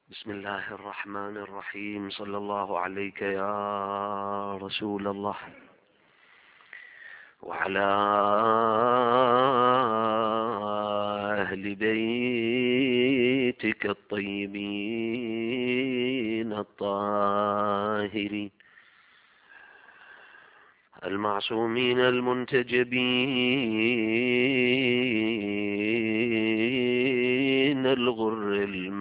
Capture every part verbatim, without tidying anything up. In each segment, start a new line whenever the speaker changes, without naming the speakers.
بسم الله الرحمن الرحيم. صلى الله عليك يا رسول الله وعلى أهل بيتك الطيبين الطاهرين المعصومين المنتجبين الغر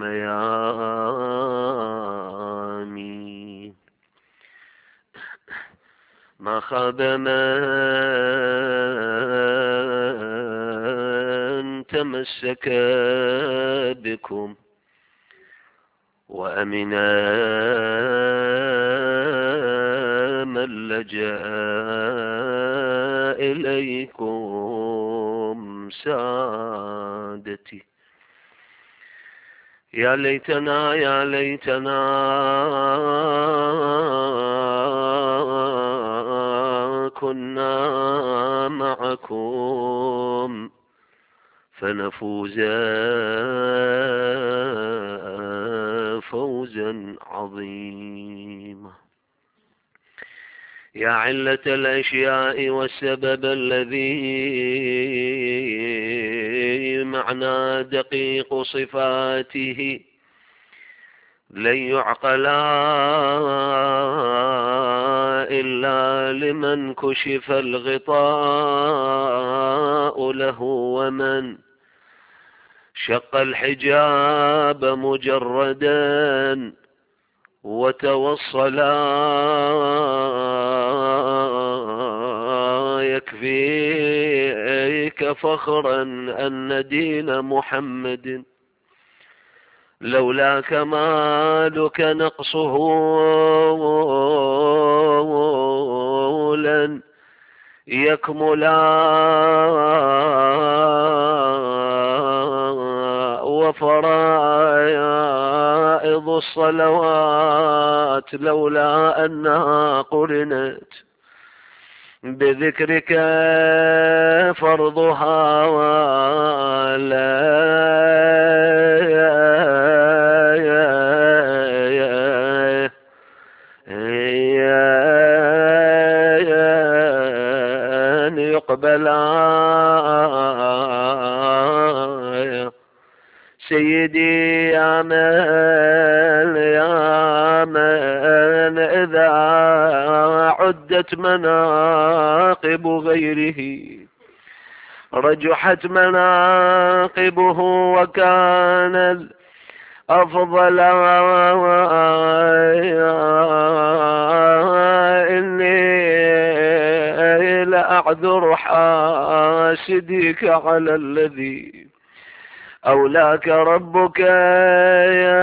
الميامين. ما خاب من تمسك بكم وأمنا من لجأ إليكم سادتي. يا ليتنا يا ليتنا كنا معكم فنفوز فوزا عظيما. يا علة الأشياء والسبب الذي معنى دقيق صفاته لن يعقلا إلا لمن كشف الغطاء له ومن شق الحجاب مجردا وتوصلا. يكفيك فخرا أن دين محمد لولا كمالك نقصه لن يكملا. وفرائض الصلوات لولا أنها قرنت بذكرك فرضها ولا يقبلا. سيدي يا من يا من إذا عدت مناقب غيره رجحت مناقبه وكان الأفضل. إني لأعذر حاسديك على الذي أولاك ربك يا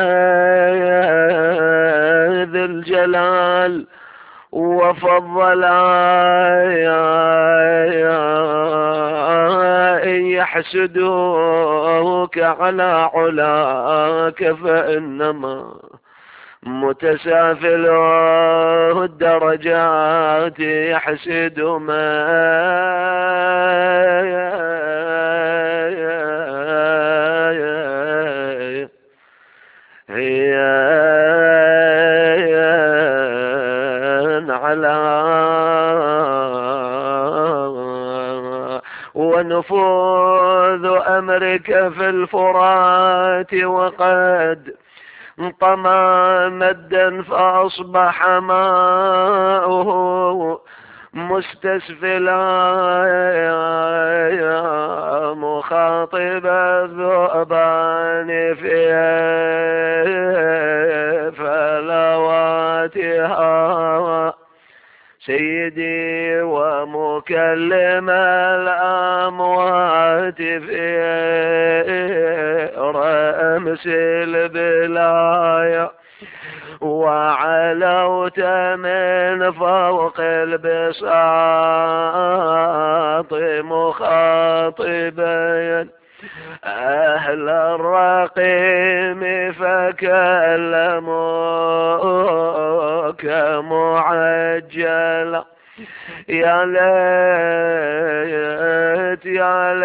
ذي الجلال وفضل. إن يحسدوك على علاك فإنما متسافل الدرجات يحسد ما هي على ونفوذ أمرك في الفرات وقد طمى مدا فأصبح ماؤه مستسفلا. مخاطب الذؤبان في فلواتها سيدي ومكلم الأموات في رأمس البلايا وعلوت من فوق البساط مخاطبا أهل الرقيم فكلموك معجلا. يا ليت يا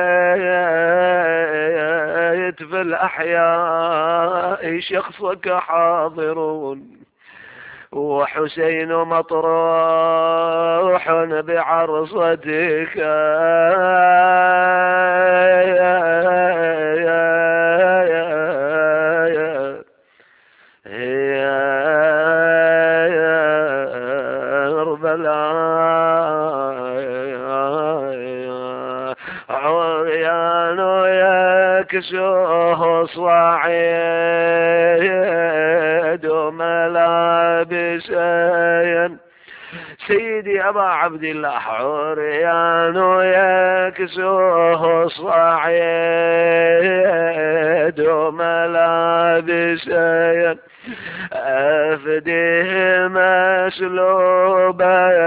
ليت في الأحياء شخصك حاضرون، وحسين مطروح بعرصتك عريان يكسوه صعيد وملابسين. سيدي أبا عبد الله عريان يكسوه صعيد وملابسين، أفديه مسلوب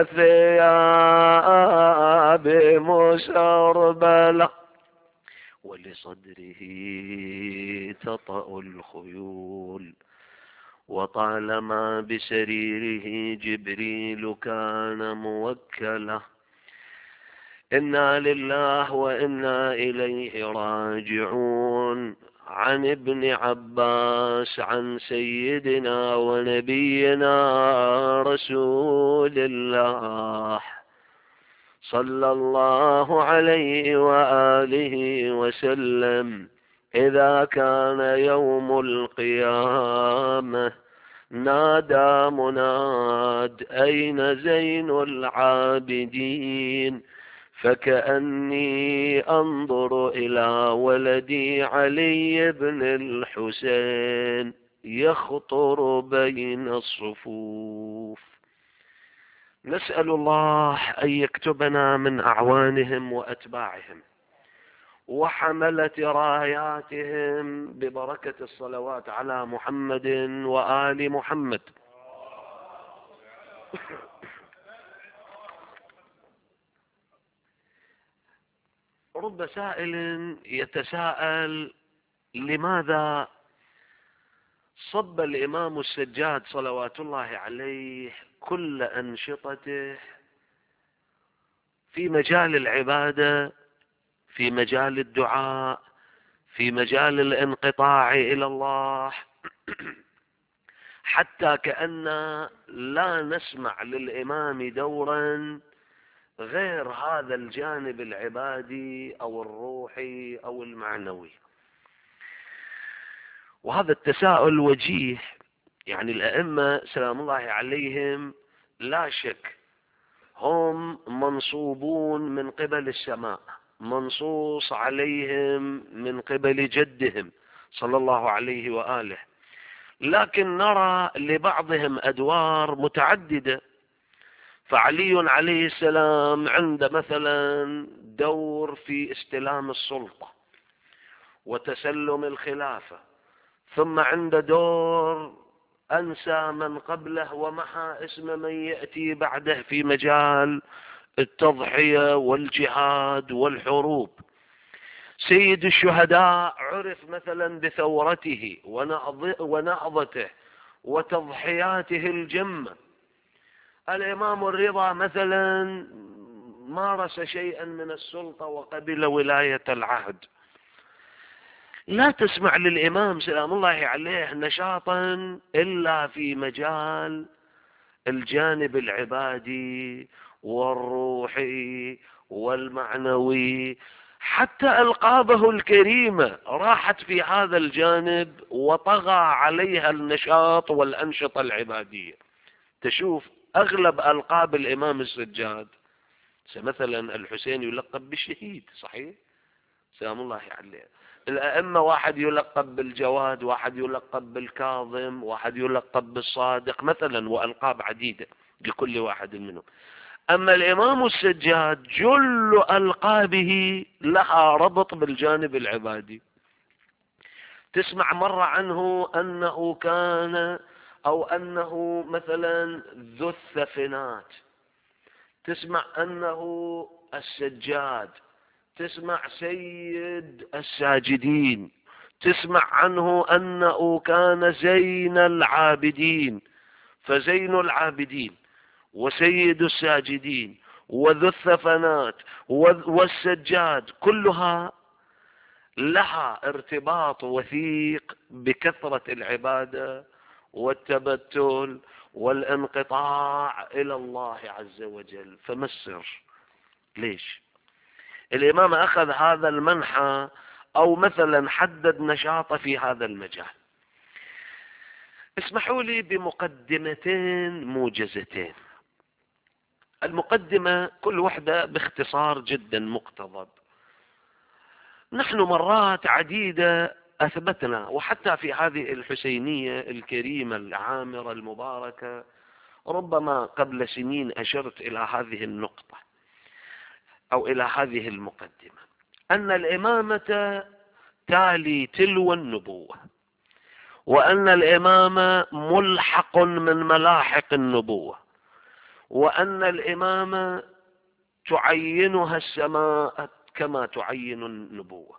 الثياب مسربلة، ولصدره تطأ الخيول، وطالما بسريره جبريل كان موكلا. إنا لله وإنا إليه راجعون. عن ابن عباس عن سيدنا ونبينا رسول الله صلى الله عليه وآله وسلم: إذا كان يوم القيامة نادى مناد: أين زين العابدين؟ فكأني أنظر إلى ولدي علي بن الحسين يخطر بين الصفوف. نسأل الله أن يكتبنا من أعوانهم وأتباعهم وحملة راياتهم ببركة الصلوات على محمد وآل محمد. رب سائل يتساءل: لماذا صب الإمام السجاد صلوات الله عليه كل أنشطته في مجال العبادة، في مجال الدعاء، في مجال الانقطاع إلى الله، حتى كأن لا نسمع للإمام دورا غير هذا الجانب العبادي أو الروحي أو المعنوي؟ وهذا التساؤل وجيه. يعني الأئمة سلام الله عليهم لا شك هم منصوبون من قبل السماء، منصوص عليهم من قبل جدهم صلى الله عليه وآله، لكن نرى لبعضهم أدوار متعددة. فعلي عليه السلام عنده مثلا دور في استلام السلطة وتسلم الخلافة، ثم عنده دور أنسى من قبله ومحى اسم من يأتي بعده في مجال التضحية والجهاد والحروب. سيد الشهداء عرف مثلا بثورته ونهضته وتضحياته الجمة. الإمام الرضا مثلا مارس شيئا من السلطة وقبل ولاية العهد. لا تسمع للإمام سلام الله عليه نشاطا إلا في مجال الجانب العبادي والروحي والمعنوي. حتى ألقابه الكريمة راحت في هذا الجانب وطغى عليها النشاط والأنشطة العبادية. تشوف أغلب ألقاب الإمام السجاد، مثلا الحسين يلقب بالشهيد، صحيح سلام الله عليه. الأئمة واحد يلقب بالجواد، واحد يلقب بالكاظم، واحد يلقب بالصادق مثلا، وألقاب عديدة لكل واحد منهم. أما الإمام السجاد جل ألقابه لها ربط بالجانب العبادي. تسمع مرة عنه أنه كان أو أنه مثلا ذو الثفنات، تسمع أنه السجاد، تسمع سيد الساجدين، تسمع عنه أنه كان زين العابدين. فزين العابدين وسيد الساجدين وذو الثفنات والسجاد كلها لها ارتباط وثيق بكثرة العبادة والتبتل والانقطاع إلى الله عز وجل. فما السر؟ ليش الإمام أخذ هذا المنحى أو مثلا حدد نشاطه في هذا المجال؟ اسمحوا لي بمقدمتين موجزتين. المقدمة كل واحدة باختصار جدا مقتضب. نحن مرات عديدة أثبتنا، وحتى في هذه الحسينية الكريمة العامرة المباركة ربما قبل سنين أشرت إلى هذه النقطة أو إلى هذه المقدمة، أن الإمامة تالي تلو النبوة، وأن الإمامة ملحق من ملاحق النبوة، وأن الإمامة تعينها السماء كما تعين النبوة.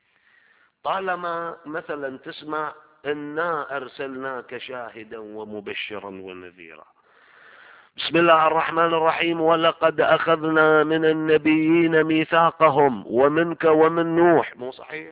طالما مثلا تسمع إنا أرسلناك شاهدا ومبشرا ونذيرا، بسم الله الرحمن الرحيم، ولقد أخذنا من النبيين ميثاقهم ومنك ومن نوح، مو صحيح؟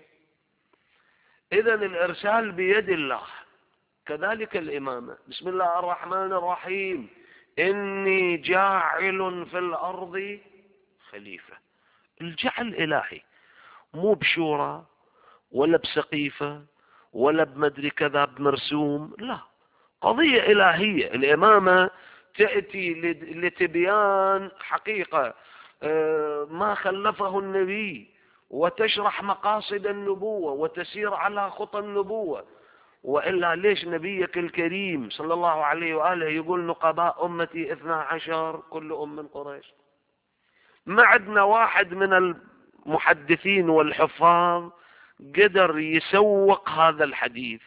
إذن الإرسال بيد الله. كذلك الإمامة، بسم الله الرحمن الرحيم، إني جاعل في الأرض خليفة. الجعل إلهي، مو بشورى ولا بسقيفة ولا بمدري كذا بمرسوم، لا، قضية إلهية. الإمامة تأتي لتبيان حقيقة ما خلفه النبي، وتشرح مقاصد النبوة وتسير على خطى النبوة. وإلا ليش نبيك الكريم صلى الله عليه وآله يقول نقباء أمتي اثنا عشر كل أم من قريش؟ ما عندنا واحد من المحدثين والحفاظ قدر يسوق هذا الحديث.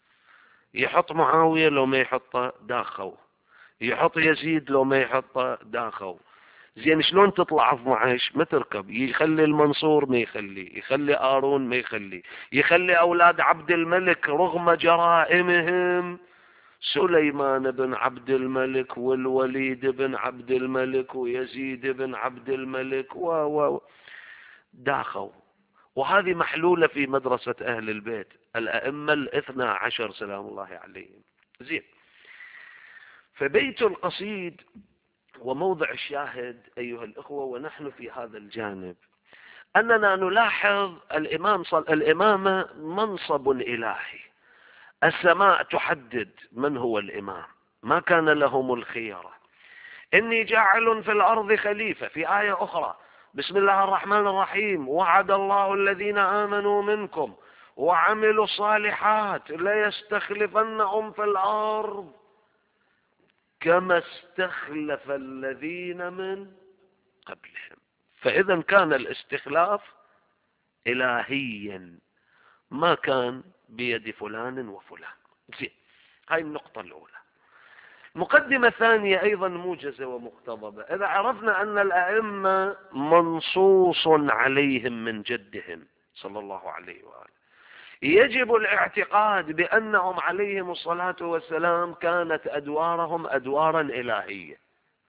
يحط معاوية لو ما يحطه داخو، يحط يزيد لو ما يحطه داخو. زين شلون تطلع اثنا عشر؟ ما تركب. يخلي المنصور ما يخلي، يخلي آرون ما يخلي، يخلي أولاد عبد الملك رغم جرائمهم، سليمان بن عبد الملك والوليد بن عبد الملك ويزيد بن عبد الملك و و داخوا. وهذه محلولة في مدرسة أهل البيت الأئمة الاثنى عشر سلام الله عليهم. زين، فبيت القصيد وموضع الشاهد أيها الأخوة ونحن في هذا الجانب، أننا نلاحظ الإمام صل... الإمامة منصب إلهي. السماء تحدد من هو الإمام، ما كان لهم الخيرة. إني جاعل في الأرض خليفة. في آية أخرى بسم الله الرحمن الرحيم، وعد الله الذين آمنوا منكم وعملوا الصالحات ليستخلفنهم في الأرض كما استخلف الذين من قبلهم. فإذا كان الاستخلاف إلهيا، ما كان بيد فلان وفلان. زين، هاي النقطة الأولى. مقدمة ثانية أيضا موجزة ومقتضبة. إذا عرفنا أن الأئمة منصوص عليهم من جدهم صلى الله عليه وآله، يجب الاعتقاد بأنهم عليهم الصلاة والسلام كانت أدوارهم أدوارا إلهية.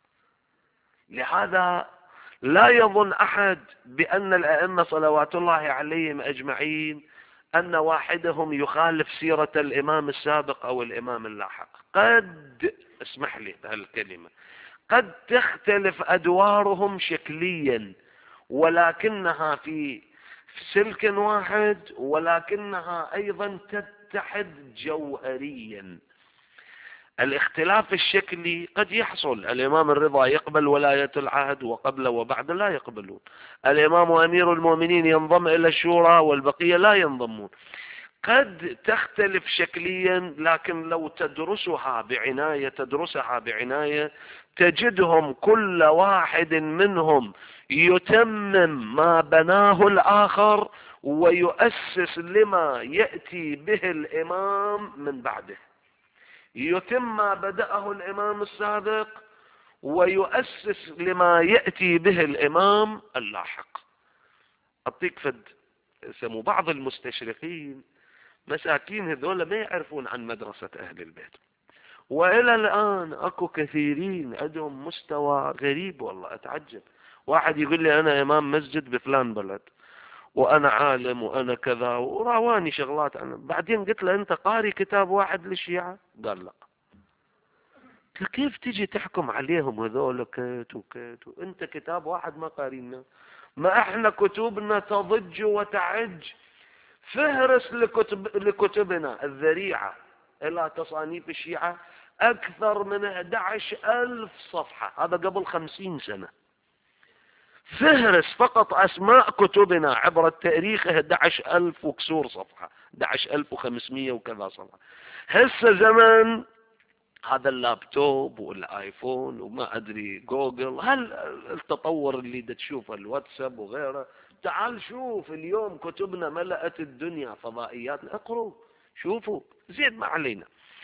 لهذا لا يظن أحد بأن الأئمة صلوات الله عليهم أجمعين أن واحدهم يخالف سيرة الإمام السابق أو الإمام اللاحق. قد، اسمح لي بهالكلمة، قد تختلف أدوارهم شكليا، ولكنها في سلك واحد، ولكنها أيضا تتحد جوهريا. الاختلاف الشكلي قد يحصل. الإمام الرضا يقبل ولاية العهد وقبل وبعد لا يقبلون. الإمام أمير المؤمنين ينضم إلى الشورى والبقية لا ينضمون. قد تختلف شكليا، لكن لو تدرسها بعناية تدرسها بعناية تجدهم كل واحد منهم يتمم ما بناه الآخر ويؤسس لما يأتي به الإمام من بعده. يتم ما بدأه الإمام السابق ويؤسس لما يأتي به الإمام اللاحق. أعطيك فد سمو بعض المستشرقين مساكين هذول ما يعرفون عن مدرسة أهل البيت، وإلى الآن أكو كثيرين عندهم مستوى غريب، والله أتعجب. واحد يقول لي أنا إمام مسجد بفلان بلد، وأنا عالم وأنا كذا، وراواني شغلات أنا. بعدين قلت له أنت قاري كتاب واحد للشيعة؟ قال لا. كيف تجي تحكم عليهم هذول كيت وكيت وانت كتاب واحد ما قارينا؟ ما احنا كتبنا تضج وتعج. فهرس لكتب لكتبنا الذريعة الى تصانيف الشيعة اكثر من أحد عشر ألف صفحة، هذا قبل خمسين سنة. فهرس فقط اسماء كتبنا عبر التاريخ أحد عشر ألف وكسور صفحة، أحد عشر ألف وخمسمئة وكذا صفحة. هسه زمن هذا اللابتوب والايفون وما ادري جوجل، هل التطور اللي دا تشوفه الواتساب وغيره. تعال شوف اليوم كتبنا ملأت الدنيا، فضائيات، اقروا شوفوا زين ما علينا.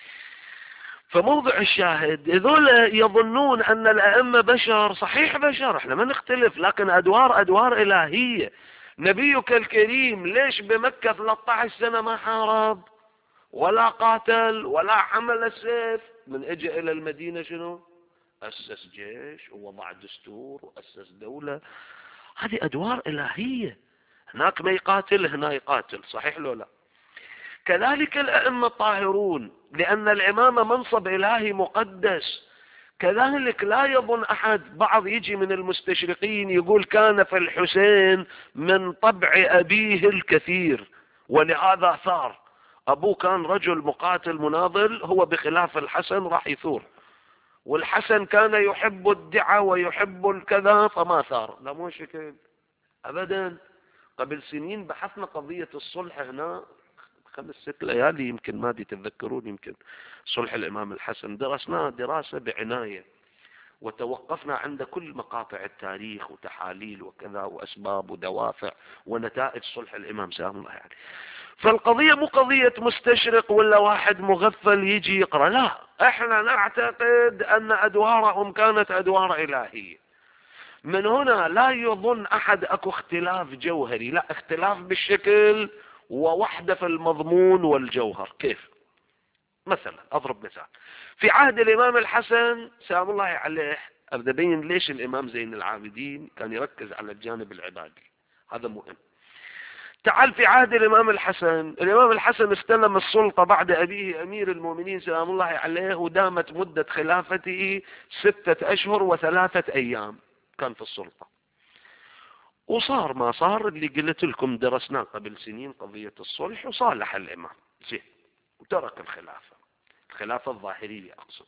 فموضع الشاهد هذول يظنون ان الائمة بشر، صحيح بشر، احنا ما نختلف، لكن ادوار ادوار الهية. نبيك الكريم ليش بمكة ثلاثة عشر سنة ما حارب ولا قاتل ولا حمل السيف؟ من اجى الى المدينة شنو؟ اسس جيش ووضع دستور واسس دولة. هذه ادوار الهية. هناك ما يقاتل، هنا يقاتل، صحيح لو لا؟ كذلك الائمة الطاهرون، لان الامامة منصب الهي مقدس. كذلك لا يظن احد، بعض يجي من المستشرقين يقول كان في الحسين من طبع ابيه الكثير ولهذا ثار. ابوه كان رجل مقاتل مناضل، هو بخلاف الحسن راح يثور، والحسن كان يحب الدعاء ويحب الكذا فما ثار. لا مو شكل ابدا. قبل سنين بحثنا قضية الصلح هنا خمس ست ليالي يمكن، ما دي تتذكرون، يمكن صلح الامام الحسن، درسناه دراسة بعناية وتوقفنا عند كل مقاطع التاريخ وتحاليل وكذا واسباب ودوافع ونتائج صلح الامام سلام الله عليه. فالقضية مو قضية مستشرق ولا واحد مغفل يجي يقرأ، لا، احنا نعتقد ان ادوارهم كانت ادوار الهية. من هنا لا يظن احد اكو اختلاف جوهري، لا، اختلاف بالشكل ووحدة في المضمون والجوهر. كيف؟ مثلا اضرب مثال، في عهد الامام الحسن سلام الله عليه، ابدا ابين ليش الامام زين العابدين كان يركز على الجانب العبادي، هذا مهم. تعال في عهد الامام الحسن، الامام الحسن استلم السلطة بعد ابيه امير المؤمنين سلام الله عليه، ودامت مدة خلافته ستة اشهر وثلاثة ايام كان في السلطة. وصار ما صار اللي قلت لكم درسناه قبل سنين، قضية الصلح، وصالح الامام زين وترك الخلافة، الخلافة الظاهرية اقصد.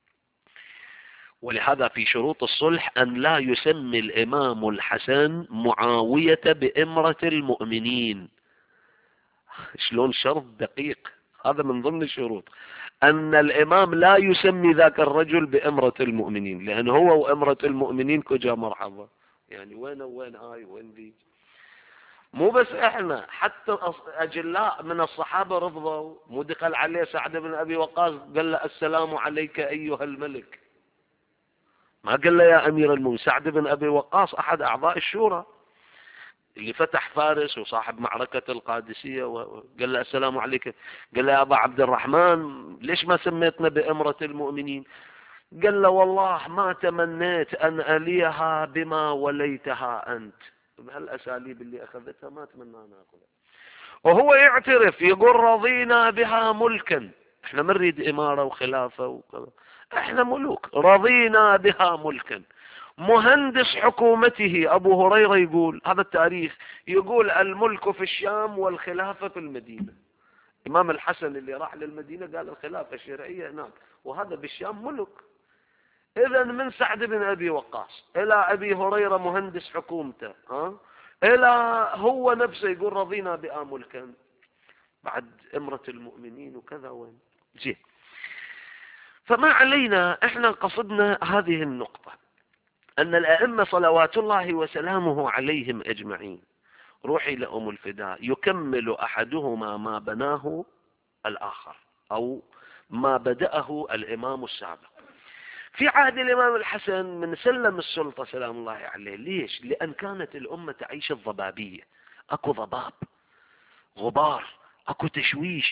ولهذا في شروط الصلح ان لا يسمي الامام الحسن معاوية بامرة المؤمنين. شلون شرط دقيق، هذا من ضمن الشروط، ان الامام لا يسمي ذاك الرجل بامرة المؤمنين، لان هو وامرة المؤمنين كجا مرحبا، يعني وين وين هاي وين ذي. مو بس احنا، حتى اجلاء من الصحابة رفضوا. مو دخل عليه سعد بن ابي وقاص قال له السلام عليك ايها الملك، ما قال له يا امير المؤمنين. سعد بن ابي وقاص احد اعضاء الشورى اللي فتح فارس وصاحب معركة القادسية، وقال له السلام عليك. قال له يا ابا عبد الرحمن ليش ما سميتنا بامرة المؤمنين؟ قال له والله ما تمنيت ان اليها بما وليتها انت، بهالاساليب اللي اخذتها ما اتمنى ان اخذها. وهو يعترف يقول رضينا بها ملكا، احنا ما نريد امارة وخلافة وكذا، احنا ملوك، رضينا بها ملكا. مهندس حكومته ابو هريرة يقول، هذا التاريخ، يقول الملك في الشام والخلافة في المدينة. امام الحسن اللي راح للمدينة قال الخلافة الشرعية هناك، وهذا بالشام ملك. اذا من سعد بن ابي وقاص الى ابي هريرة مهندس حكومته، ها، الى هو نفسه يقول رضينا بها ملكا، بعد امرة المؤمنين وكذا وين زين. فما علينا، احنا قصدنا هذه النقطة، ان الائمة صلوات الله وسلامه عليهم اجمعين، روحي لأم الفداء، يكمل احدهما ما بناه الاخر، او ما بدأه الامام السابق. في عهد الامام الحسن من سلم السلطة سلام الله عليه، ليش؟ لان كانت الامة تعيش الضبابية، اكو ضباب، غبار، اكو تشويش،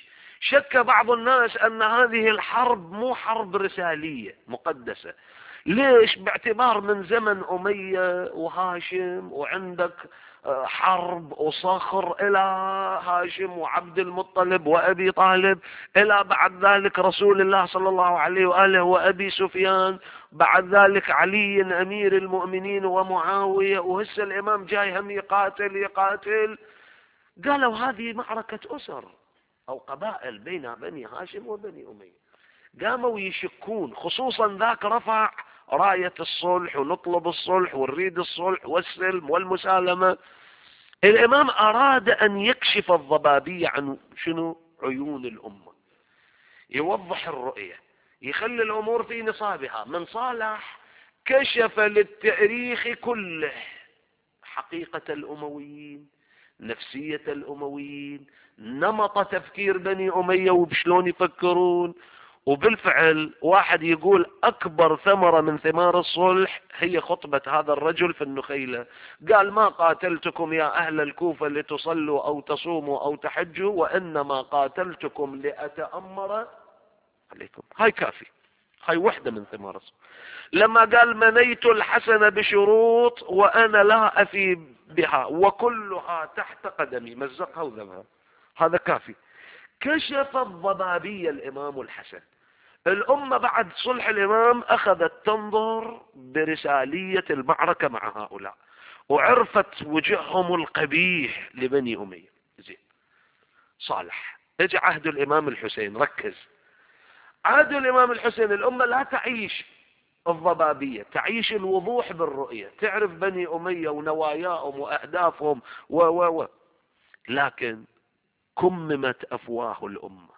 شك بعض الناس أن هذه الحرب مو حرب رسالية مقدسة. ليش؟ باعتبار من زمن أمية وهاشم، وعندك حرب وصخر إلى هاشم وعبد المطلب وأبي طالب، إلى بعد ذلك رسول الله صلى الله عليه وآله وأبي سفيان، بعد ذلك علي أمير المؤمنين ومعاوية، وهسه الإمام جاي هم يقاتل يقاتل. قالوا هذه معركة أسر أو قبائل بين بني هاشم وبني أمية. قاموا يشكون، خصوصا ذاك رفع راية الصلح ونطلب الصلح ونريد الصلح والسلم والمسالمة. الإمام أراد أن يكشف الضبابية عن شنو؟ عيون الأمة، يوضح الرؤية، يخلي الأمور في نصابها. من صالح كشف للتاريخ كله حقيقة الأمويين، نفسية الأمويين، نمط تفكير بني أمية وبشلون يفكرون. وبالفعل واحد يقول أكبر ثمرة من ثمار الصلح هي خطبة هذا الرجل في النخيلة. قال: ما قاتلتكم يا أهل الكوفة لتصلوا أو تصوموا أو تحجوا، وإنما قاتلتكم لأتأمر عليكم. هاي كافي، هاي وحدة من ثمار الصلح. لما قال: منيت الحسن بشروط وأنا لا أفي بها وكلها تحت قدمي، مزقها وذبها، هذا كافي. كشف الضبابية الإمام الحسن. الأمة بعد صلح الإمام أخذت تنظر برسالية المعركة مع هؤلاء، وعرفت وجههم القبيح لبني أمية. زين، صالح. اجى عهد الإمام الحسين، ركز. عهد الإمام الحسين الأمة لا تعيش الضبابية، تعيش الوضوح بالرؤية، تعرف بني أمية ونواياهم وأهدافهم و و و لكن كممت أفواه الأمة،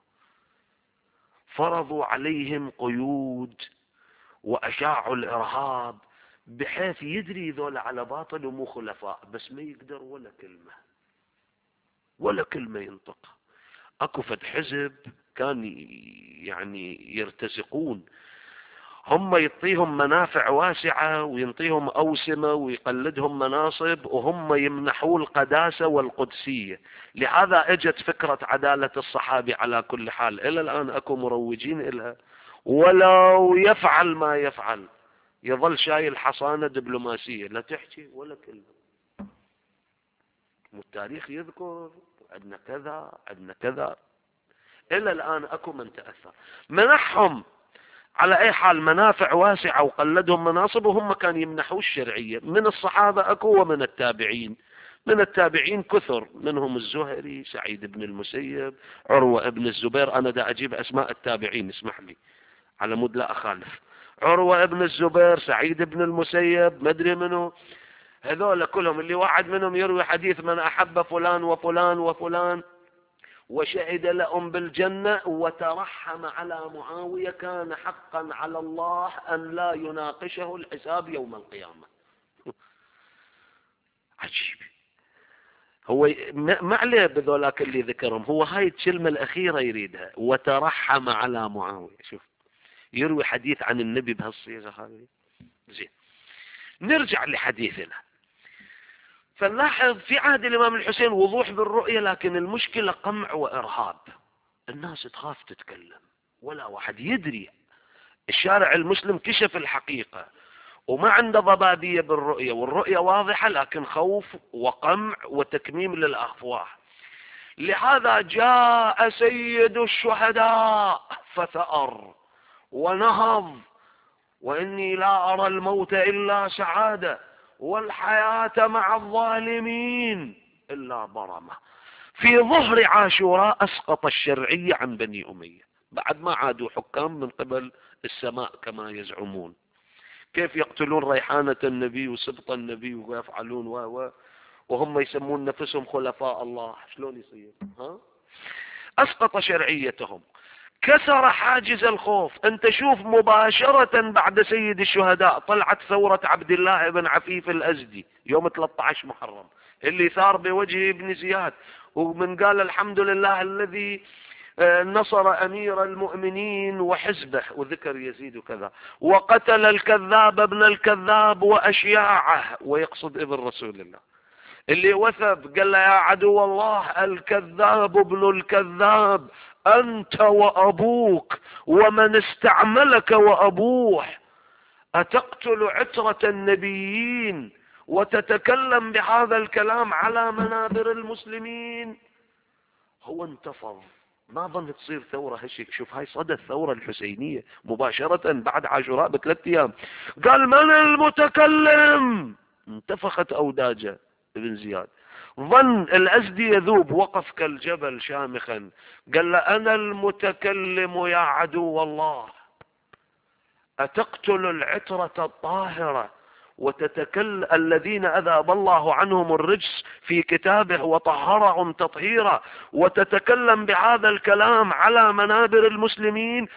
فرضوا عليهم قيود وأشاعوا الإرهاب، بحيث يدري ذولا على باطل ومو خلفاء، بس ما يقدر ولا كلمة ولا كلمة ينطق. أكو فد حزب كان يعني يرتزقون، هم يعطيهم منافع واسعة وينطيهم أوسمة ويقلدهم مناصب، وهم يمنحوا القداسة والقدسية. لهذا اجت فكرة عدالة الصحابي. على كل حال إلى الآن أكو مروجين إلها، ولو يفعل ما يفعل يظل شايل حصانة دبلوماسية، لا تحكي ولا كلمة. والتاريخ يذكر عندنا كذا عندنا كذا. إلى الآن أكو من تأثر، منحهم على أي حال منافع واسعة وقلدهم مناصب، وهم كانوا يمنحوا الشرعية. من الصحابة أكو ومن التابعين. من التابعين كثر، منهم الزهري، سعيد بن المسيب، عروة ابن الزبير. أنا دا أجيب أسماء التابعين، اسمح لي على مود لا أخالف. عروة ابن الزبير، سعيد بن المسيب، مدري منه، هذول كلهم اللي واحد منهم يروي حديث: من أحب فلان وفلان وفلان وشهد لهم بالجنة وترحم على معاوية كان حقا على الله أن لا يناقشه الحساب يوم القيامة. عجيب. هو ما عليه بذولاك اللي ذكرهم، هو هاي الكلمة الأخيرة يريدها: وترحم على معاوية. شوف، يروي حديث عن النبي بهالصيغة هذه. زين، نرجع لحديثنا. فنلاحظ في عهد الإمام الحسين وضوح بالرؤية، لكن المشكلة قمع وإرهاب. الناس تخاف تتكلم، ولا واحد يدري. الشارع المسلم كشف الحقيقة وما عنده ضبابية بالرؤية، والرؤية واضحة، لكن خوف وقمع وتكميم للأفواه. لهذا جاء سيد الشهداء فثأر ونهض: وإني لا أرى الموت إلا سعادة، والحياة مع الظالمين إلا برمة. في ظهر عاشوراء أسقط الشرعية عن بني أمية، بعد ما عادوا حكام من قبل السماء كما يزعمون. كيف يقتلون ريحانة النبي وسبط النبي ويفعلون و وهم يسمون نفسهم خلفاء الله؟ شلون يصير؟ ها؟ أسقط شرعيتهم، كسر حاجز الخوف. انت شوف، مباشرة بعد سيد الشهداء طلعت ثورة عبد الله بن عفيف الأزدي يوم ثلاثة عشر محرم، اللي ثار بوجه ابن زياد، ومن قال: الحمد لله الذي نصر أمير المؤمنين وحزبه، وذكر يزيد وكذا، وقتل الكذاب ابن الكذاب وأشياعه، ويقصد ابن رسول الله. اللي وثب قال له: يا عدو الله، الكذاب ابن الكذاب أنت وأبوك ومن استعملك وأبوه، أتقتل عترة النبيين وتتكلم بهذا الكلام على منابر المسلمين؟ هو انتفض، ما ظن تصير ثورة هشك. شوف هاي صدى الثورة الحسينية مباشرة بعد عاشوراء بثلاث أيام. قال من المتكلم؟ انتفخت أوداجه ابن زياد. ظن الأزدي يذوب، وقف كالجبل شامخا، قال له أنا المتكلم يا عدو الله، أتقتل العترة الطاهرة وتتكلم الذين أذهب الله عنهم الرجس في كتابه وطهرهم تطهيرا، وتتكلم بهذا الكلام على منابر المسلمين؟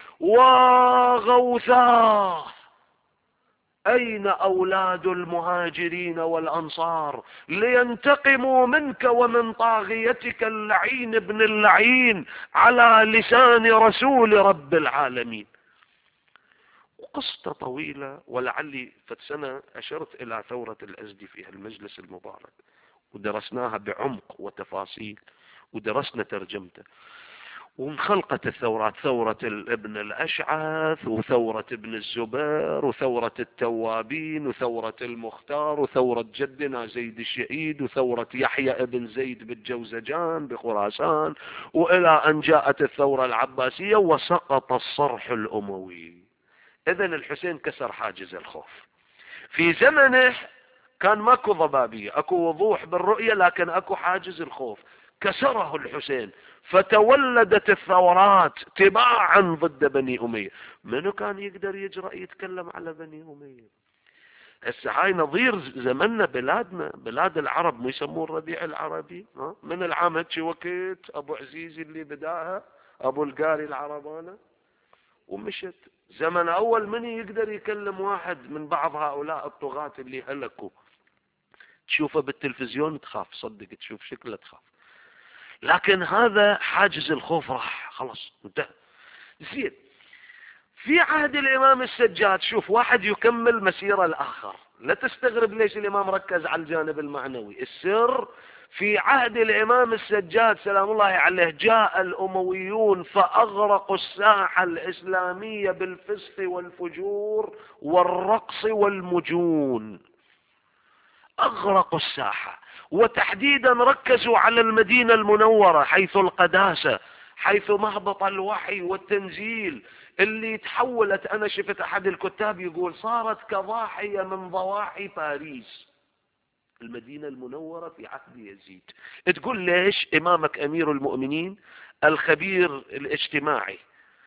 وغوثاه، أين أولاد المهاجرين والأنصار لينتقموا منك ومن طاغيتك اللعين ابن اللعين على لسان رسول رب العالمين؟ وقصة طويلة، ولعلي فسنة أشرت إلى ثورة الأزدي في المجلس المبارك ودرسناها بعمق وتفاصيل، ودرسنا ترجمته، وانخلقت الثورات، ثورة ابن الأشعث، وثورة ابن الزبير، وثورة التوابين، وثورة المختار، وثورة جدنا زيد الشهيد، وثورة يحيى ابن زيد بالجوزجان بخراسان، وإلى أن جاءت الثورة العباسية وسقط الصرح الأموي. إذن الحسين كسر حاجز الخوف. في زمنه كان ماكو ضبابية، اكو وضوح بالرؤية، لكن اكو حاجز الخوف، كسره الحسين، فتولدت الثورات تباعا ضد بني أمية. منو كان يقدر يجرأ يتكلم على بني أمية؟ هسه هاي نظير زمننا، بلادنا بلاد العرب مو يسموه الربيع العربي؟ ها؟ من العام هاتشي وقت ابو عزيز اللي بداها، ابو القاري العربانة، ومشت. زمن اول من يقدر يكلم واحد من بعض هؤلاء الطغاة اللي هلكوا، تشوفه بالتلفزيون تخاف، صدق تشوف شكله تخاف. لكن هذا حاجز الخوف راح، خلاص انتهى. زين، في عهد الامام السجاد، شوف واحد يكمل مسيرة الاخر، لا تستغرب ليش الامام ركز على الجانب المعنوي. السر في عهد الامام السجاد سلام الله عليه، جاء الامويون فاغرقوا الساحة الاسلامية بالفسق والفجور والرقص والمجون، اغرقوا الساحة، وتحديدا ركزوا على المدينة المنورة حيث القداسة، حيث مهبط الوحي والتنزيل، اللي تحولت، انا شفت احد الكتاب يقول صارت كضاحية من ضواحي باريس المدينة المنورة في عهد يزيد. تقول ليش؟ امامك امير المؤمنين الخبير الاجتماعي،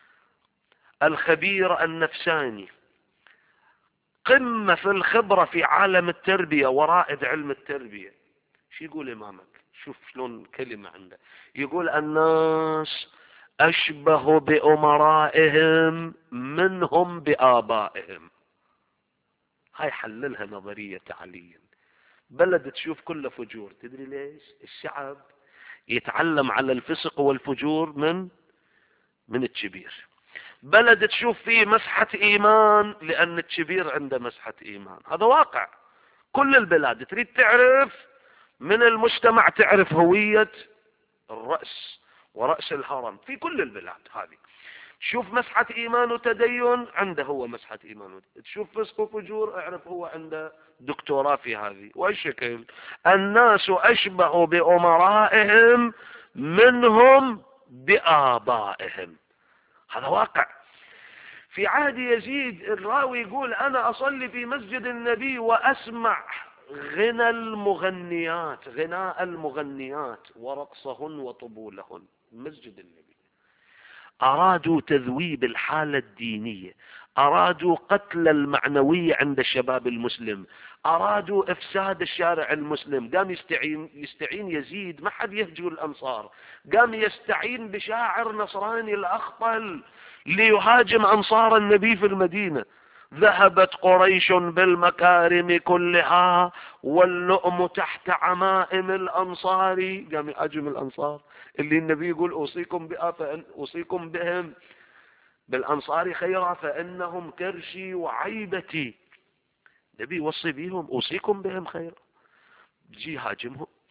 الخبير النفساني، قمة في الخبرة في عالم التربية ورائد علم التربية. شو يقول امامك؟ شوف شلون كلمة عنده، يقول الناس اشبه بامرائهم منهم بآبائهم. هاي حللها نظرية تعليل. بلد تشوف كله فجور، تدري ليش؟ الشعب يتعلم على الفسق والفجور من من الكبير. بلد تشوف فيه مسحة ايمان لان الكبير عنده مسحة ايمان، هذا واقع. كل البلاد تريد تعرف من المجتمع، تعرف هوية الرأس ورأس الهرم في كل البلاد هذه. تشوف مسحة ايمان وتدين، عنده هو مسحة ايمان. تشوف فسق وفجور، اعرف هو عنده دكتوراه في هذه. والشكل الناس اشبه بامرائهم منهم بآبائهم، هذا واقع. في عهد يزيد الراوي يقول انا اصلي في مسجد النبي واسمع غنى المغنيات، غناء المغنيات ورقصهن وطبولهن، مسجد النبي. ارادوا تذويب الحالة الدينية، ارادوا قتل المعنوية عند الشباب المسلم، ارادوا افساد الشارع المسلم. قام يستعين يستعين يزيد، ما حد يهجو الانصار، قام يستعين بشاعر نصراني الاخطل ليهاجم انصار النبي في المدينة. ذهبت قريش بالمكارم كلها واللؤم تحت عمائم الانصار. قام يهاجم الانصار اللي النبي يقول اوصيكم بها اوصيكم بهم بالانصار خيرا فانهم كرشي وعيبتي. النبي يوصي بهم اوصيكم بهم خيرا، بيجي يهاجمهم.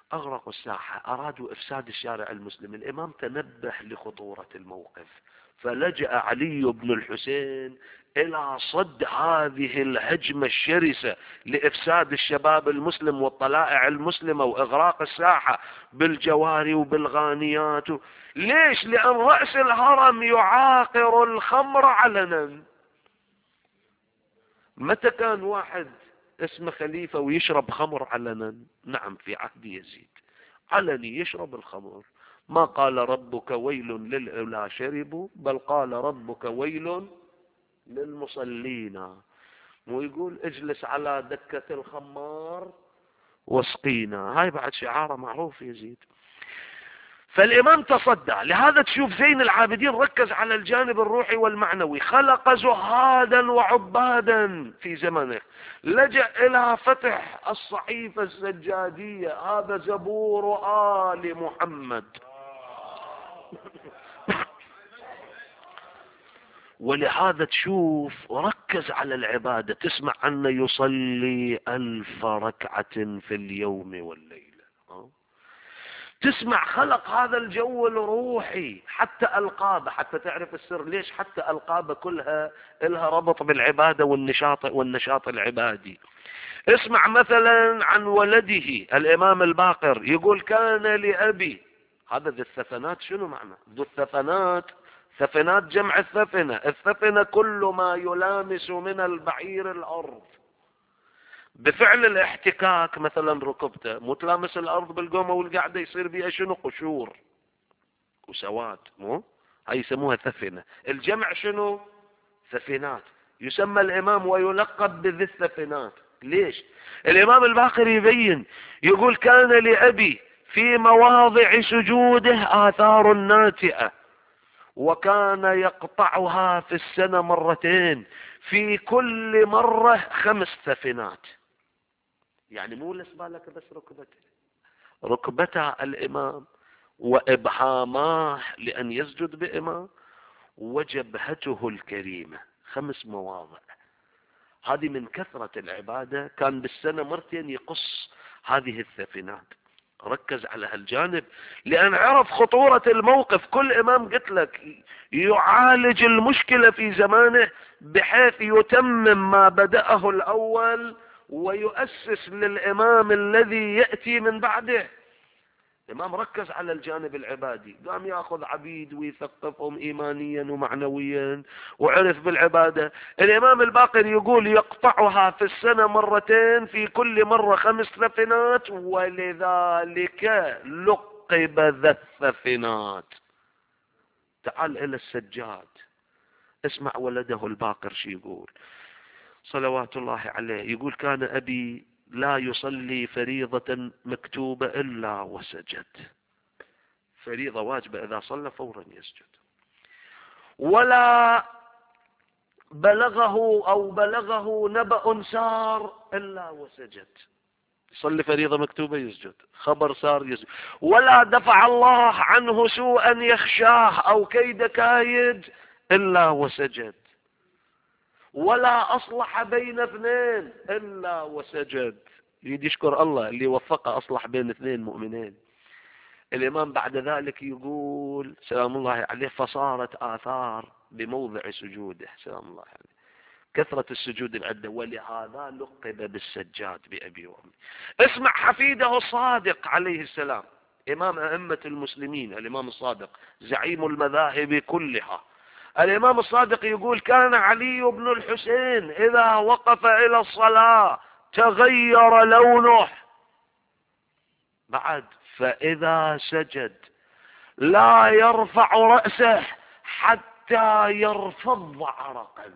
أغرقوا الساحة، أرادوا إفساد الشارع المسلم. الإمام تنبه لخطورة الموقف، فلجأ علي بن الحسين إلى صد هذه الهجمة الشرسة لإفساد الشباب المسلم والطلائع المسلمة وإغراق الساحة بالجواري وبالغانيات. ليش؟ لأن رأس الهرم يعاقر الخمر علنا. متى كان واحد اسمه خليفة ويشرب خمر علنا؟ نعم، في عهد يزيد علني يشرب الخمر. ما قال ربك ويل للعلا شربوا، بل قال ربك ويل للمصلين. ويقول اجلس على دكة الخمار واسقينا. هاي بعد شعاره معروف يزيد. فالإمام تصدى. لهذا تشوف زين العابدين ركز على الجانب الروحي والمعنوي، خلق زهادا وعبادا في زمنه، لجأ إلى فتح الصحيفة السجادية، هذا زبور آل محمد. ولهذا تشوف ركز على العبادة. تسمع أنه يصلي ألف ركعة في اليوم والليلة. تسمع خلق هذا الجو الروحي، حتى ألقابه، حتى تعرف السر ليش حتى ألقابه كلها لها ربط بالعبادة والنشاط والنشاط العبادي. اسمع مثلا عن ولده الإمام الباقر، يقول كان لأبي، هذا ذو الثفنات. شنو معنى ذو الثفنات؟ ثفنات جمع الثفنة. الثفنة كل ما يلامس من البعير الأرض بفعل الاحتكاك، مثلا ركبته متلامس الأرض بالقومة والقعدة، يصير بيها شنو؟ قشور وسواد، مو هاي يسموها ثفنة. الجمع شنو؟ ثفنات. يسمى الإمام ويلقب بذي الثفنات. ليش؟ الإمام الباقر يبين، يقول كان لأبي في مواضع سجوده آثار ناتئة، وكان يقطعها في السنة مرتين، في كل مرة خمس ثفنات. يعني مو لسبالك بس ركبته، ركبته الإمام وإبهاماه لأن يسجد بإمام وجبهته الكريمة، خمس مواضع. هذه من كثرة العبادة كان بالسنة مرتين يقص هذه الثفنات. ركز على هالجانب لأن عرف خطورة الموقف. كل إمام قلت لك يعالج المشكلة في زمانه بحيث يتمم ما بدأه الأول ويؤسس للإمام الذي يأتي من بعده. الإمام ركز على الجانب العبادي، قام يأخذ عبيد ويثقفهم إيمانيا ومعنويا، وعرف بالعبادة. الإمام الباقر يقول يقطعها في السنة مرتين، في كل مرة خمس ثفنات، ولذلك لقب ذا الثفنات. تعال إلى السجاد، اسمع ولده الباقر شي يقول صلوات الله عليه. يقول كان أبي لا يصلي فريضة مكتوبة إلا وسجد. فريضة واجبة إذا صلى فورا يسجد. ولا بلغه أو بلغه نبأ سار إلا وسجد. يصلي فريضة مكتوبة يسجد، خبر سار يسجد. ولا دفع الله عنه سوءا يخشاه أو كيد كايد إلا وسجد. ولا أصلح بين اثنين إلا وسجد. يريد يشكر الله اللي وفقه أصلح بين اثنين مؤمنين. الإمام بعد ذلك يقول سلام الله عليه فصارت آثار بموضع سجوده سلام الله عليه، كثرة السجود العدة، ولهذا لقب بالسجاد بأبي وأمي. اسمع حفيده الصادق عليه السلام، إمام أئمة المسلمين، الإمام الصادق زعيم المذاهب كلها. الإمام الصادق يقول كان علي بن الحسين إذا وقف إلى الصلاة تغير لونه، بعد فإذا سجد لا يرفع رأسه حتى يرفض عرقا.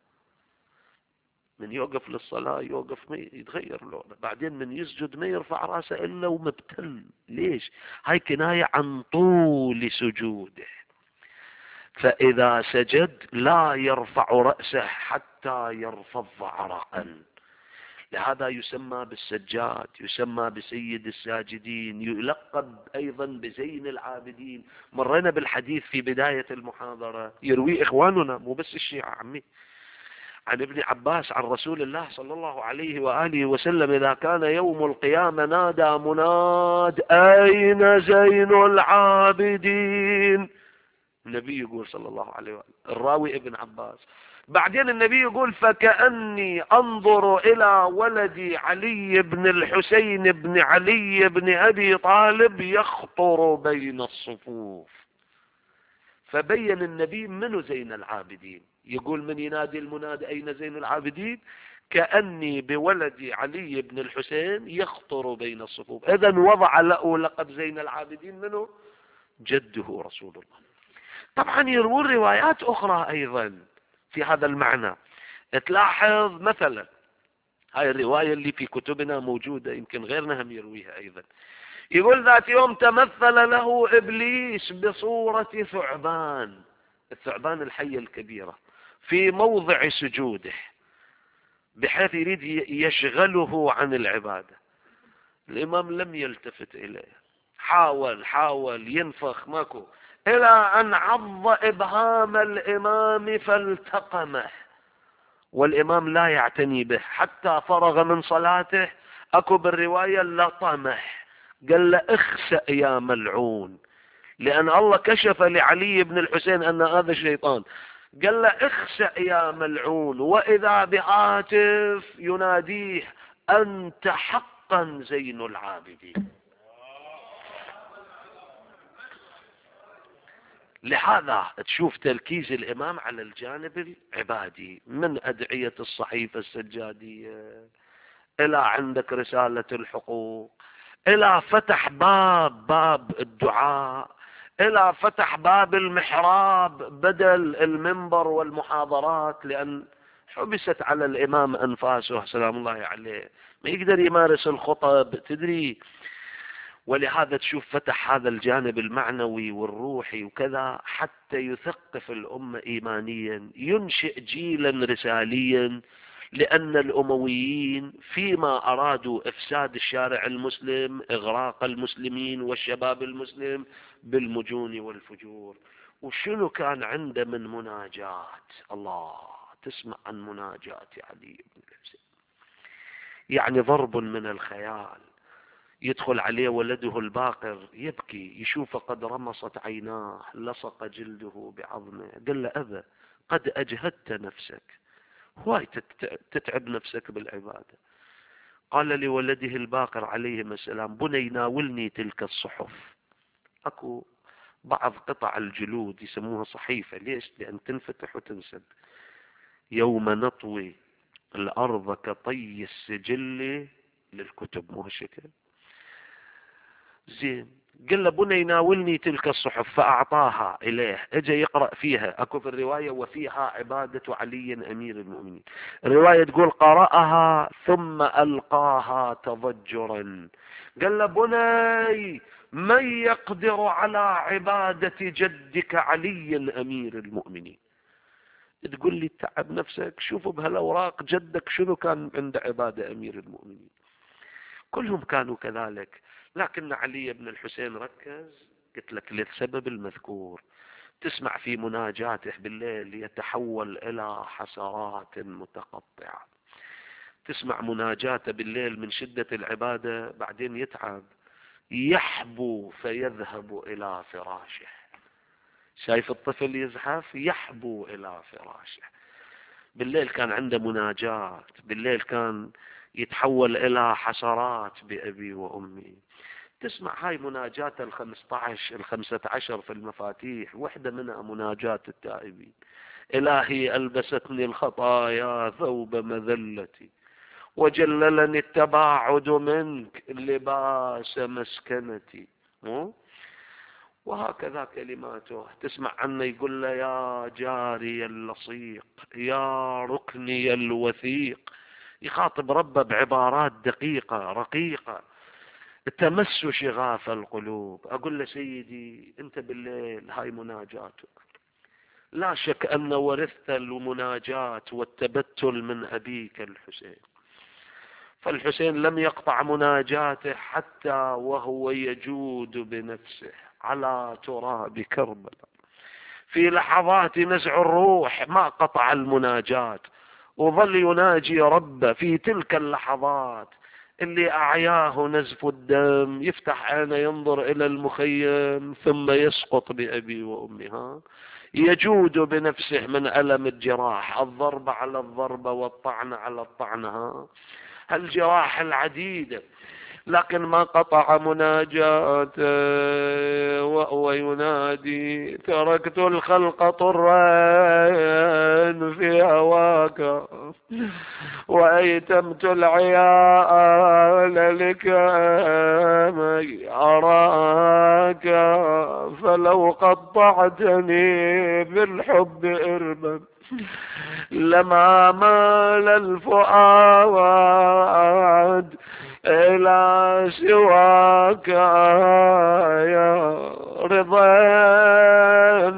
من يوقف للصلاة يوقف ما يتغير لونه، بعدين من يسجد ما يرفع رأسه إلا ومبتل. ليش؟ هاي كناية عن طول سجوده. فإذا سجد لا يرفع رأسه حتى يرفض عرقا. لهذا يسمى بالسجاد، يسمى بسيد الساجدين، يلقب أيضا بزين العابدين. مرنا بالحديث في بداية المحاضرة، يروي إخواننا مو بس الشيعة عمي، عن ابن عباس عن رسول الله صلى الله عليه وآله وسلم: إذا كان يوم القيامة نادى مناد: أين زين العابدين؟ النبي يقول صلى الله عليه وآله، الراوي ابن عباس. بعدين النبي يقول: فكأني أنظر إلى ولدي علي بن الحسين بن علي بن أبي طالب يخطر بين الصفوف. فبين النبي منو زين العابدين. يقول: من ينادي المنادي أين زين العابدين؟ كأني بولدي علي بن الحسين يخطر بين الصفوف. إذن وضع له لقب زين العابدين منه جده رسول الله. طبعا يروون روايات أخرى أيضا في هذا المعنى. تلاحظ مثلا هاي الرواية اللي في كتبنا موجودة، يمكن غيرنا هم يرويها أيضا. يقول: ذات يوم تمثل له إبليس بصورة ثعبان، الثعبان الحية الكبيرة، في موضع سجوده، بحيث يريد يشغله عن العبادة. الإمام لم يلتفت إليه، حاول حاول ينفخ ماكو، إلى أن عض إبهام الإمام فالتقمه، والإمام لا يعتني به حتى فرغ من صلاته. أكو بالرواية لطمه، قال له: اخسأ يا ملعون، لأن الله كشف لعلي بن الحسين أن هذا الشيطان. قال له: اخسأ يا ملعون. وإذا بهاتف يناديه: أنت حقا زين العابدين. لهذا تشوف تركيز الإمام على الجانب العبادي، من أدعية الصحيفة السجادية إلى عندك رسالة الحقوق، إلى فتح باب باب الدعاء، إلى فتح باب المحراب بدل المنبر والمحاضرات، لأن حبست على الإمام أنفاسه سلام الله عليه، ما يقدر يمارس الخطب، تدري. ولهذا تشوف فتح هذا الجانب المعنوي والروحي وكذا، حتى يثقف الأمة إيمانيا، ينشئ جيلا رساليا. لأن الأمويين فيما أرادوا إفساد الشارع المسلم، إغراق المسلمين والشباب المسلم بالمجون والفجور، وشنو كان عنده من مناجات؟ الله، تسمع عن مناجات علي بن الحسين، يعني ضرب من الخيال. يدخل عليه ولده الباقر يبكي، يشوف قد رمصت عيناه، لصق جلده بعظمه. قال له: أبا، قد أجهدت نفسك، هواي تتعب نفسك بالعبادة. قال لولده الباقر عليه السلام: بني ناولني تلك الصحف. أكو بعض قطع الجلود يسموها صحيفة، ليش؟ لأن تنفتح وتنسد. يوم نطوي الأرض كطي السجل للكتب، مو هالشكل؟ زين. قال له: بني ناولني تلك الصحف. فأعطاها إليه، اجى يقرأ فيها. أكو في الرواية: وفيها عبادة علي أمير المؤمنين. الرواية تقول: قرأها ثم ألقاها تضجرا. قال له: بني، من يقدر على عبادة جدك علي أمير المؤمنين؟ تقول لي تعب نفسك، شوفوا بهالأوراق جدك شنو كان عند عبادة أمير المؤمنين. كلهم كانوا كذلك، لكن علي بن الحسين ركز، قلت لك للسبب المذكور. تسمع في مناجاته بالليل يتحول إلى حسرات متقطعة. تسمع مناجاته بالليل من شدة العبادة، بعدين يتعب، يحبو فيذهب إلى فراشه. شايف الطفل يزحف، يحبو إلى فراشه. بالليل كان عنده مناجات، بالليل كان يتحول إلى حسرات بأبي وأمي. تسمع هاي مناجات الخمسة عشر الخمسة عشر في المفاتيح، وحدة منها مناجات التائبين: إلهي ألبستني الخطايا ثوب مذلتي، وجللني التباعد منك لباس مسكنتي. وهكذا كلماته. تسمع عنه يقول له: يا جاري اللصيق، يا ركني الوثيق. يخاطب ربه بعبارات دقيقة رقيقة تمس شغاف القلوب. أقول له: سيدي، أنت بالليل هاي مناجاتك، لا شك أن ورثت المناجات والتبتل من أبيك الحسين. فالحسين لم يقطع مناجاته حتى وهو يجود بنفسه على تراب كربلاء في لحظات نزع الروح، ما قطع المناجات، وظل يناجي ربه في تلك اللحظات اللي أعياه نزف الدم، يفتح عينه ينظر إلى المخيم ثم يسقط بأبي وأمها، يجود بنفسه من ألم الجراح، الضربة على الضربة والطعنة على الطعنة، هالجراح العديدة، لكن ما قطع مناجاته وهو ينادي: تركت الخلق طرا في هواك وأيتمت العيال لكي أراك، فلو قطعتني بالحب إربا لما مال الفؤاد إلى سواك، يا رضا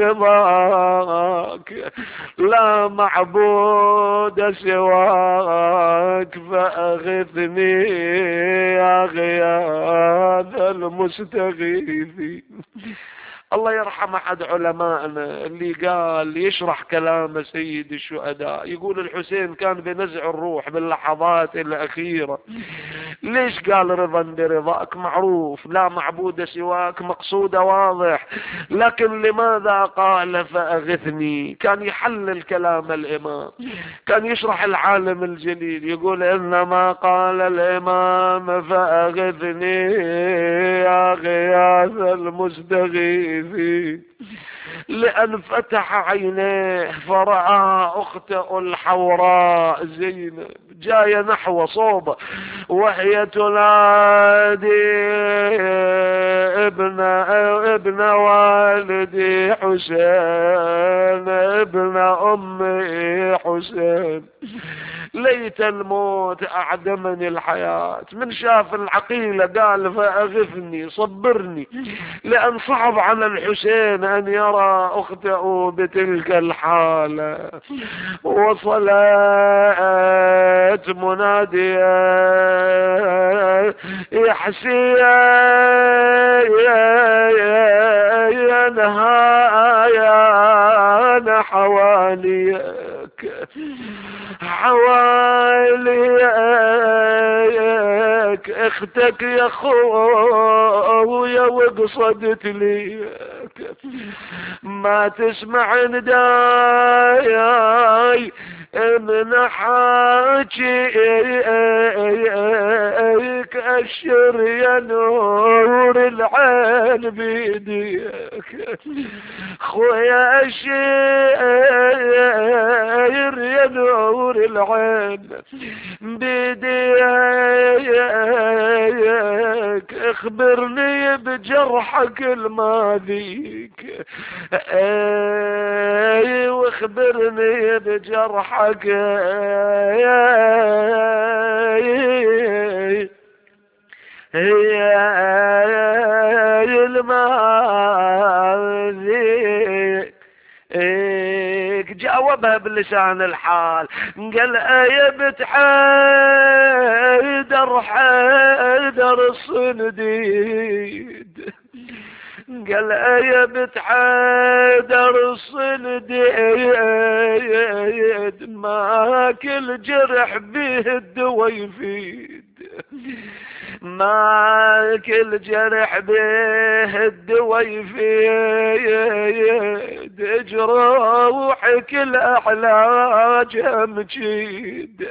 برضاك لا معبود سواك، فأغثني يا غياث المستغيثين. الله يرحم أحد علمائنا اللي قال يشرح كلام سيد الشهداء، يقول الحسين كان بنزع الروح باللحظات الأخيرة. ليش قال رضا برضاك؟ معروف، لا معبود سواك مقصود واضح، لكن لماذا قال فأغثني؟ كان يحلل كلام الإمام، كان يشرح العالم الجليل، يقول إنما قال الإمام فأغثني يا غياث المستغيث لأن فتح عينيه فرأى أخته الحوراء زينب جاية نحو صوبه وهي تنادي: ابن ابن والدي حسين، ابن أمي حسين، ليت الموت أعدمني الحياة. من شاف العقيلة قال فأغثني، صبرني، لأن صعب على الحسين أن يرى أخته بتلك الحالة. وصلت منادية: يا حسين يا نهايا حواليك حواليك اختك يا خويا وقصدت ليك، ما تسمع نداي من حاجيك، أشر يا نور العين بيديك، خويا أشر يا نور العين بيديك، اخبرني بجرحك الماذيك، اي واخبرني بجرحك هي الماذيك. جاوبها بلسان الحال، قال: يا بنت حيدر حيدر الصنديد، قال: يا بنت حيدر الصنديد، ما كل جرح به الدوا يفيد، ما كل جرح به الدوا يفيد، جروحك الأحلاج مجيد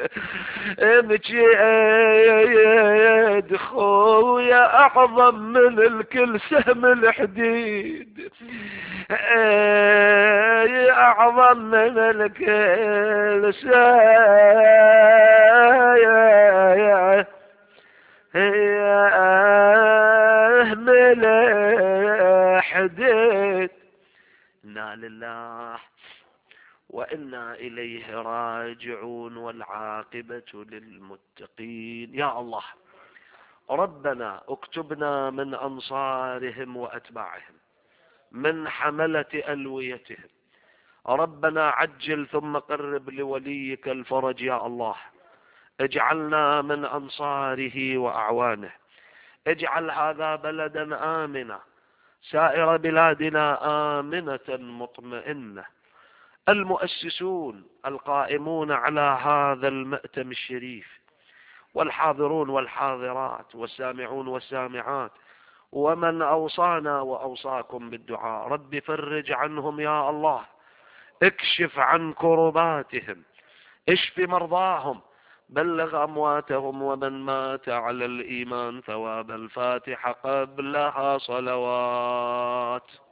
مجيد، خويا أعظم من الكل سهم الحديد، أعظم من الكل سهم الحديد. إنا لله وإنا إليه راجعون، والعاقبة للمتقين. يا الله ربنا اكتبنا من أنصارهم وأتباعهم، من حملة ألويتهم. ربنا عجل ثم قرب لوليك الفرج يا الله. اجعلنا من أنصاره وأعوانه. اجعل هذا بلدا آمنا، سائر بلادنا آمنة مطمئنة. المؤسسون القائمون على هذا المأتم الشريف، والحاضرون والحاضرات، والسامعون والسامعات، ومن أوصانا وأوصاكم بالدعاء. رب فرج عنهم يا الله، اكشف عن كرباتهم، اشف مرضاهم، بلغ أمواتهم، ومن مات على الإيمان ثواب الفاتحة قبلها صلوات.